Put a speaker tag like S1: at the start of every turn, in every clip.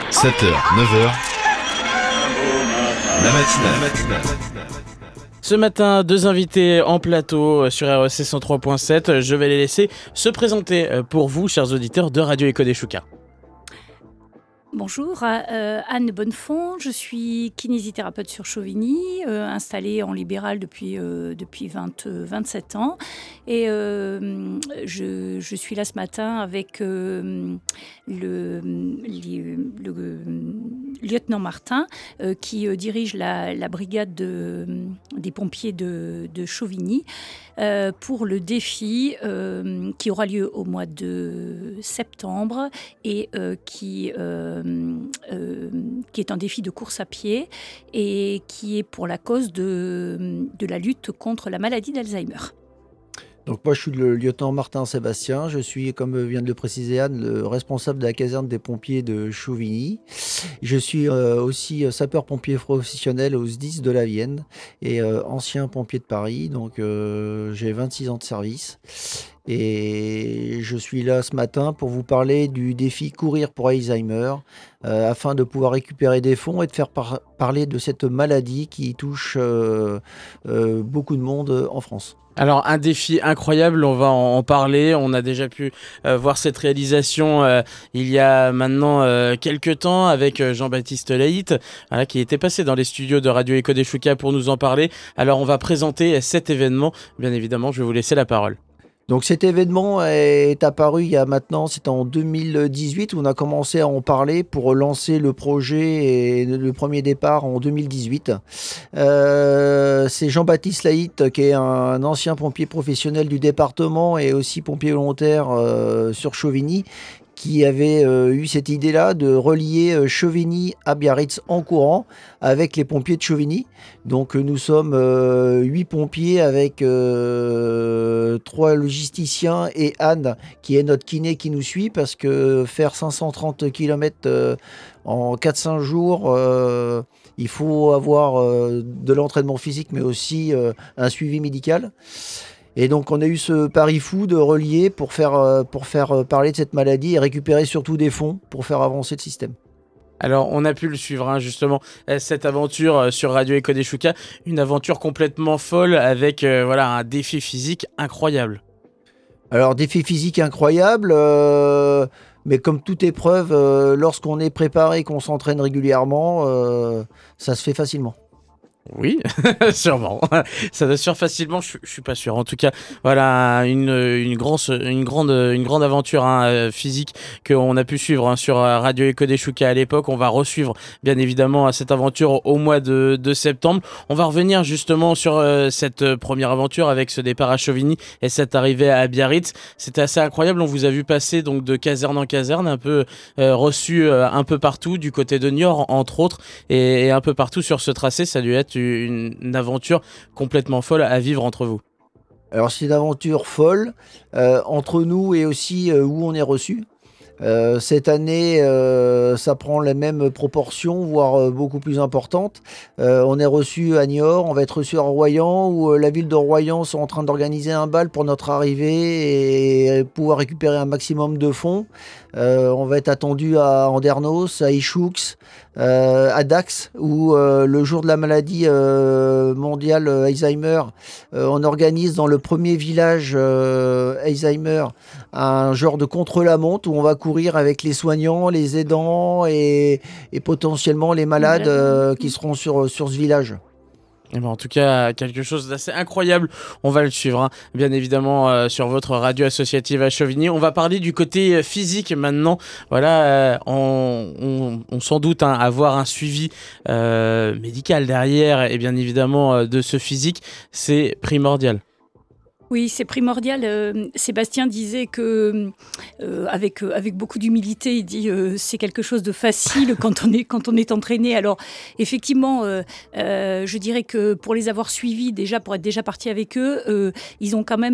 S1: 7h, 9h, la matinale.
S2: Ce matin, 2 invités en plateau sur REC 103.7. Je vais les laisser se présenter pour vous, chers auditeurs de Radio Éco des Choucas.
S3: Bonjour, Anne Bonnefond, je suis kinésithérapeute sur Chauvigny, installée en libéral depuis 27 ans. Et je suis là ce matin avec le lieutenant Martin, qui dirige la brigade des pompiers de Chauvigny, pour le défi qui aura lieu au mois de septembre et qui est un défi de course à pied et qui est pour la cause de la lutte contre la maladie d'Alzheimer.
S4: Donc moi je suis le lieutenant Martin Sébastien, je suis, comme vient de le préciser Anne, le responsable de la caserne des pompiers de Chauvigny. Je suis aussi sapeur-pompier professionnel au SDIS de la Vienne et ancien pompier de Paris, donc j'ai 26 ans de service. Et je suis là ce matin pour vous parler du défi Courir pour Alzheimer, afin de pouvoir récupérer des fonds et de faire parler de cette maladie qui touche beaucoup de monde en France.
S2: Alors, un défi incroyable, on va en parler. On a déjà pu voir cette réalisation il y a maintenant quelques temps avec Jean-Baptiste Laït, qui était passé dans les studios de Radio Éco des Choucas pour nous en parler. Alors, on va présenter cet événement. Bien évidemment, je vais vous laisser la parole.
S4: Donc cet événement est apparu il y a maintenant, c'était en 2018 où on a commencé à en parler pour lancer le projet et le premier départ en 2018. C'est Jean-Baptiste Laït qui est un ancien pompier professionnel du département et aussi pompier volontaire sur Chauvigny, qui avait eu cette idée-là de relier Chauvigny à Biarritz en courant avec les pompiers de Chauvigny. Donc nous sommes 8 pompiers avec 3 logisticiens et Anne qui est notre kiné qui nous suit, parce que faire 530 km en 4-5 jours, il faut avoir de l'entraînement physique mais aussi un suivi médical. Et donc on a eu ce pari fou de relier pour faire parler de cette maladie et récupérer surtout des fonds pour faire avancer le système.
S2: Alors, on a pu le suivre, justement, cette aventure sur Radio Éco des Choucas, une aventure complètement folle avec un défi physique incroyable.
S4: Alors, défi physique incroyable, mais comme toute épreuve, lorsqu'on est préparé et qu'on s'entraîne régulièrement, ça se fait facilement.
S2: Oui, sûrement. Ça doit se faire facilement, je suis pas sûr. En tout cas, voilà une grande aventure physique qu'on a pu suivre sur Radio Éco des Choucas à l'époque. On va resuivre bien évidemment cette aventure au mois de septembre. On va revenir justement sur cette première aventure avec ce départ à Chauvigny et cette arrivée à Biarritz. C'était assez incroyable. On vous a vu passer donc de caserne en caserne, un peu reçu un peu partout du côté de Niort entre autres, et un peu partout sur ce tracé. Ça a dû être une aventure complètement folle à vivre entre vous.
S4: Alors c'est une aventure folle entre nous et aussi où on est reçu. Cette année, ça prend les mêmes proportions, voire beaucoup plus importantes. On est reçu à Niort, on va être reçu à Royan, où la ville de Royan sont en train d'organiser un bal pour notre arrivée et pouvoir récupérer un maximum de fonds. On va être attendu à Andernos, à Ichoux, à Dax, où le jour de la maladie mondiale Alzheimer, on organise dans le premier village Alzheimer un genre de contre-la-montre où on va courir avec les soignants, les aidants et potentiellement les malades qui seront sur ce village.
S2: Et en tout cas, quelque chose d'assez incroyable. On va le suivre, bien évidemment, sur votre radio associative à Chauvigny. On va parler du côté physique maintenant. Voilà, on sans doute avoir un suivi médical derrière, et bien évidemment de ce physique, c'est primordial.
S3: Oui, c'est primordial. Sébastien disait que, avec beaucoup d'humilité, il dit c'est quelque chose de facile quand on est entraîné. Alors effectivement, je dirais que pour les avoir suivis pour être déjà parti avec eux, ils ont quand même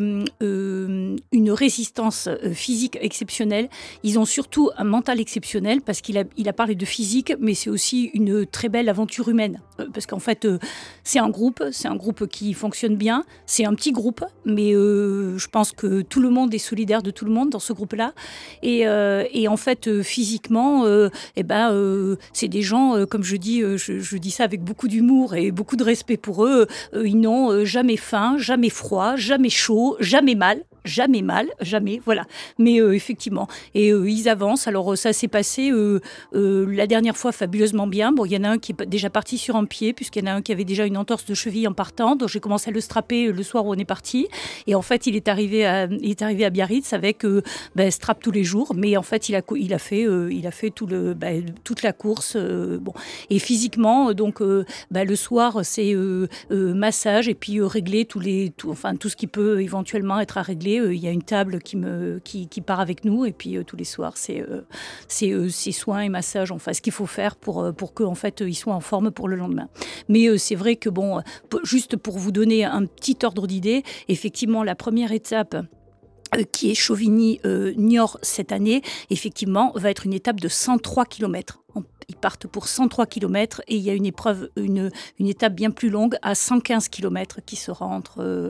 S3: une résistance physique exceptionnelle. Ils ont surtout un mental exceptionnel parce qu'il a parlé de physique, mais c'est aussi une très belle aventure humaine. Parce qu'en fait, c'est un groupe qui fonctionne bien. C'est un petit groupe. groupe, mais je pense que tout le monde est solidaire de tout le monde dans ce groupe-là. Et en fait, physiquement, c'est des gens, comme je dis ça avec beaucoup d'humour et beaucoup de respect pour eux. Ils n'ont jamais faim, jamais froid, jamais chaud, jamais mal, voilà. Mais effectivement, et ils avancent. Alors ça s'est passé la dernière fois fabuleusement bien. Bon, il y en a un qui est déjà parti sur un pied, puisqu'il y en a un qui avait déjà une entorse de cheville en partant. Donc j'ai commencé à le strapper le soir où on est parti. Et en fait, il est arrivé à Biarritz avec strap tous les jours. Mais en fait, il a fait toute la course. Bon. Et physiquement, donc le soir, c'est massage et puis régler tout ce qui peut éventuellement être à régler. Il y a une table qui part avec nous et puis tous les soirs, c'est soins et massages, enfin ce qu'il faut faire pour que en fait ils soient en forme pour le lendemain. Mais c'est vrai que bon, juste pour vous donner un petit ordre d'idée, effectivement la première étape qui est Chauvigny-Niort cette année, effectivement, va être une étape de 103 km. Ils partent pour 103 km et il y a une épreuve, une étape bien plus longue à 115 km qui sera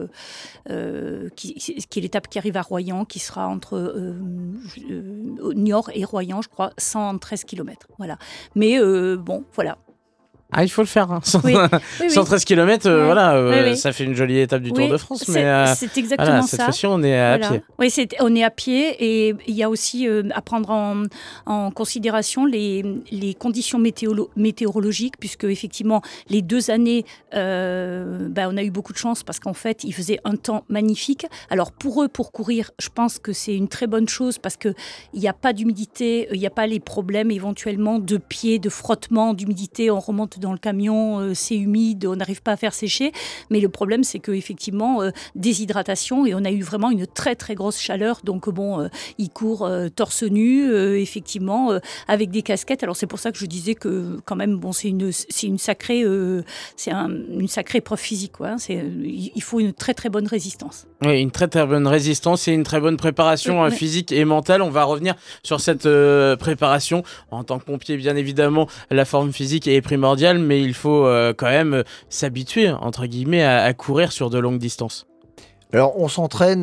S3: qui est l'étape qui arrive à Royan, qui sera entre Niort et Royan, je crois, 113 km. Voilà. Mais bon, voilà.
S2: Ah, il faut le faire. Hein.
S3: Oui.
S2: 113 km,
S3: Oui.
S2: ça fait une jolie étape du Tour de France.
S3: C'est exactement ça.
S2: Cette fois-ci, on est à pied.
S3: Oui, on est à pied et il y a aussi à prendre en considération les conditions météorologiques, puisque effectivement, les 2 années, on a eu beaucoup de chance parce qu'en fait, il faisait un temps magnifique. Alors pour eux, pour courir, je pense que c'est une très bonne chose parce qu'il n'y a pas d'humidité, il n'y a pas les problèmes éventuellement de pied, de frottement, d'humidité, on remonte dans le camion, c'est humide, on n'arrive pas à faire sécher. Mais le problème, c'est qu'effectivement, déshydratation, et on a eu vraiment une très très grosse chaleur. Donc ils courent torse nu, effectivement, avec des casquettes. Alors c'est pour ça que je disais que quand même, c'est une sacrée épreuve physique, quoi. Il faut une très très bonne résistance.
S2: Oui, une très très bonne résistance et une très bonne préparation physique et mentale. On va revenir sur cette préparation. En tant que pompier, bien évidemment, la forme physique est primordiale, mais il faut quand même s'habituer, entre guillemets, à courir sur de longues distances.
S4: Alors, on s'entraîne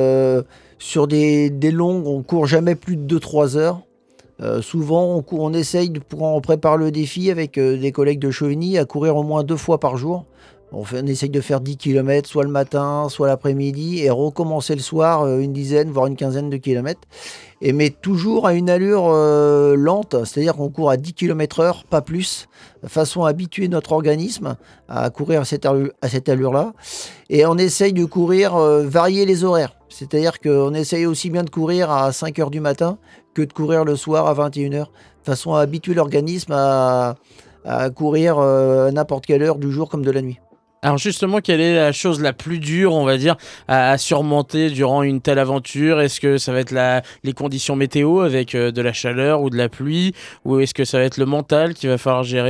S4: sur des longues, on court jamais plus de 2-3 heures. Souvent, on essaye, on prépare le défi avec des collègues de Chauvigny, à courir au moins 2 fois par jour. On essaye de faire 10 km, soit le matin, soit l'après-midi, et recommencer le soir une dizaine, voire une quinzaine de kilomètres. Mais toujours à une allure lente, c'est-à-dire qu'on court à 10 km/h, pas plus, de façon à habituer notre organisme à courir à cette allure-là. Et on essaye de courir, varier les horaires. C'est-à-dire qu'on essaye aussi bien de courir à 5 h du matin que de courir le soir à 21 h, de façon à habituer l'organisme à courir à n'importe quelle heure du jour comme de la nuit.
S2: Alors justement, quelle est la chose la plus dure, on va dire, à surmonter durant une telle aventure ? Est-ce que ça va être les conditions météo avec de la chaleur ou de la pluie ? Ou est-ce que ça va être le mental qu'il va falloir gérer ?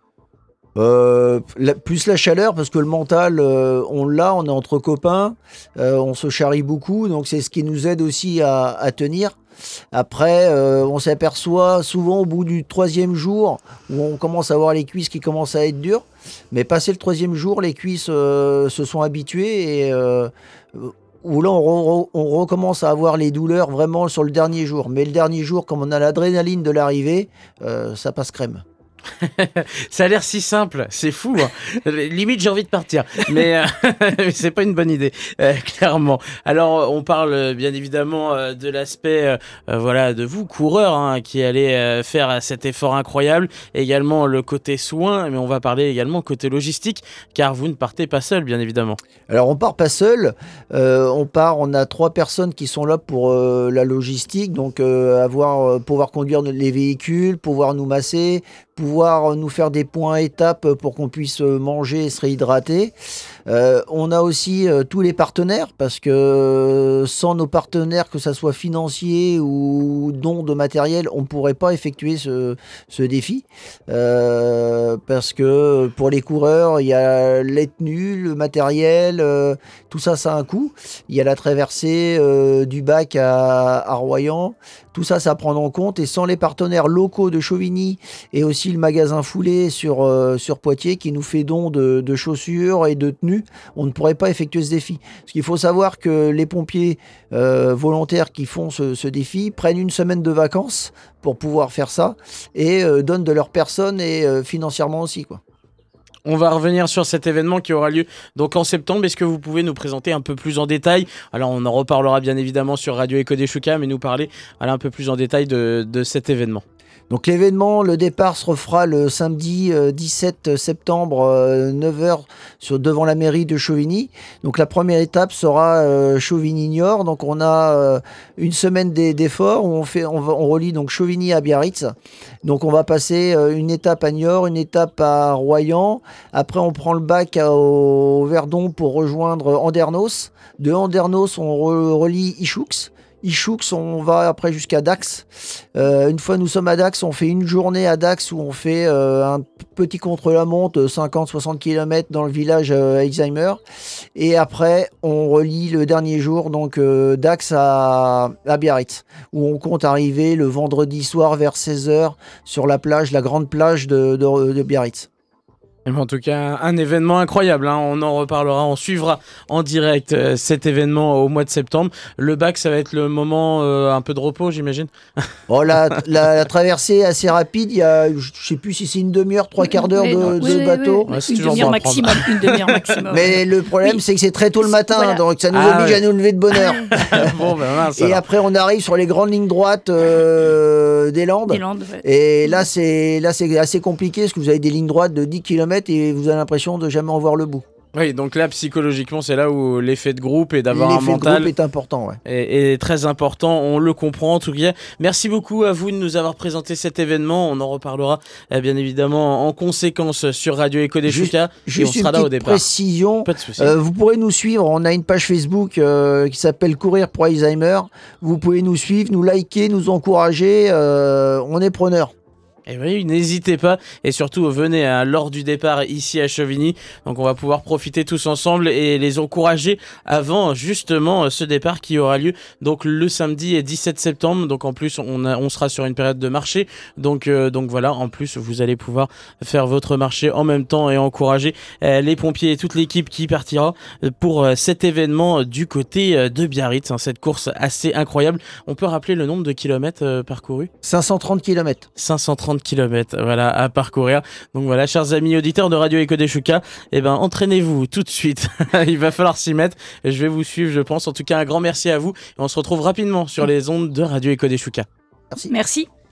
S4: Plus la chaleur, parce que le mental, on est entre copains, on se charrie beaucoup, donc c'est ce qui nous aide aussi à tenir. Après, on s'aperçoit souvent au bout du 3e jour où on commence à avoir les cuisses qui commencent à être dures, mais passé le 3e jour, les cuisses se sont habituées et où là on recommence à avoir les douleurs vraiment sur le dernier jour. Mais le dernier jour, comme on a l'adrénaline de l'arrivée, ça passe crème.
S2: Ça a l'air si simple, c'est fou. Hein. Limite, j'ai envie de partir, mais c'est pas une bonne idée, clairement. Alors, on parle bien évidemment de l'aspect, de vous, coureurs, hein, qui allez faire cet effort incroyable. Également le côté soin, mais on va parler également côté logistique, car vous ne partez pas seul, bien évidemment.
S4: Alors, on part pas seul. On a 3 personnes qui sont là pour la logistique, donc pouvoir conduire les véhicules, pouvoir nous masser, pouvoir nous faire des points étapes pour qu'on puisse manger et se réhydrater. On a aussi tous les partenaires, parce que sans nos partenaires, que ça soit financier ou dons de matériel, on ne pourrait pas effectuer ce défi. Parce que pour les coureurs, il y a les tenues, le matériel, tout ça, ça a un coût. Il y a la traversée du Bac à Royan. Tout ça, ça à prendre en compte. Et sans les partenaires locaux de Chauvigny et aussi le magasin Foulé sur Poitiers qui nous fait don de chaussures et de tenues revenus, on ne pourrait pas effectuer ce défi. Parce qu'il faut savoir que les pompiers volontaires qui font ce défi prennent une semaine de vacances pour pouvoir faire ça et donnent de leur personne et financièrement aussi, quoi.
S2: On va revenir sur cet événement qui aura lieu donc en septembre. Est-ce que vous pouvez nous présenter un peu plus en détail? Alors on en reparlera bien évidemment sur Radio Eco des Choucas, mais nous parler un peu plus en détail de cet événement.
S4: Donc l'événement, le départ se refera le samedi 17 septembre 9h devant la mairie de Chauvigny. Donc la première étape sera Chauvigny-Niort. Donc on a une semaine d'efforts où on relie donc Chauvigny à Biarritz. Donc on va passer une étape à Niort, une étape à Royan. Après on prend le bac au Verdon pour rejoindre Andernos. De Andernos on relie Ichoux. Ichoux, on va après jusqu'à Dax. Une fois nous sommes à Dax, on fait une journée à Dax où on fait un petit contre-la-montre, 50-60 km dans le village Alzheimer. Et après, on relie le dernier jour, donc Dax à Biarritz, où on compte arriver le vendredi soir vers 16h sur la plage, la grande plage de Biarritz.
S2: En tout cas, un événement incroyable, hein. On en reparlera, on suivra en direct cet événement au mois de septembre. Le bac, ça va être le moment un peu de repos, j'imagine.
S4: Oh, la traversée est assez rapide, il y a, je ne sais plus si c'est une demi-heure, 3/4 d'heure de bateau.
S2: Ouais, c'est
S3: Une
S2: toujours
S3: demi-heure
S2: bon à prendre.
S3: maximum. Une demi-heure maximum.
S4: Mais le problème, c'est que c'est très tôt le matin,
S3: Voilà.
S4: donc ça nous oblige à nous lever de bonne heure.
S2: Bon, ben mince.
S4: Et
S2: alors.
S4: après, on arrive sur les grandes lignes droites des Landes.
S3: Des Landes, ouais.
S4: Et là, c'est assez compliqué parce que vous avez des lignes droites de 10 km et vous avez l'impression de jamais en voir le bout.
S2: Oui, donc là, psychologiquement, c'est là où l'effet de groupe et d'avoir un
S4: L'effet de
S2: mental
S4: groupe est important, ouais.
S2: est très important. On le comprend en tout cas. Merci beaucoup à vous de nous avoir présenté cet événement. On en reparlera bien évidemment en conséquence sur Radio Eco des Choucas. Et on
S4: Juste une
S2: sera là au
S4: petite
S2: départ.
S4: précision.
S2: Pas de souci.
S4: Vous pourrez nous suivre. On a une page Facebook qui s'appelle Courir pour Alzheimer. Vous pouvez nous suivre, nous liker, nous encourager. On est preneurs.
S2: Et oui, n'hésitez pas et surtout venez lors du départ ici à Chauvigny. Donc on va pouvoir profiter tous ensemble et les encourager avant justement ce départ qui aura lieu donc le samedi 17 septembre. Donc en plus on sera sur une période de marché. Donc voilà, en plus vous allez pouvoir faire votre marché en même temps et encourager les pompiers et toute l'équipe qui partira pour cet événement du côté de Biarritz, hein, cette course assez incroyable. On peut rappeler le nombre de kilomètres parcourus?
S4: 530 km.
S2: 530 km, voilà, à parcourir. Donc voilà, chers amis auditeurs de Radio Eco des Choucas, entraînez-vous tout de suite. Il va falloir s'y mettre. Je vais vous suivre, je pense. En tout cas, un grand merci à vous. Et on se retrouve rapidement sur les ondes de Radio Eco des Choucas.
S4: Merci.
S3: Merci.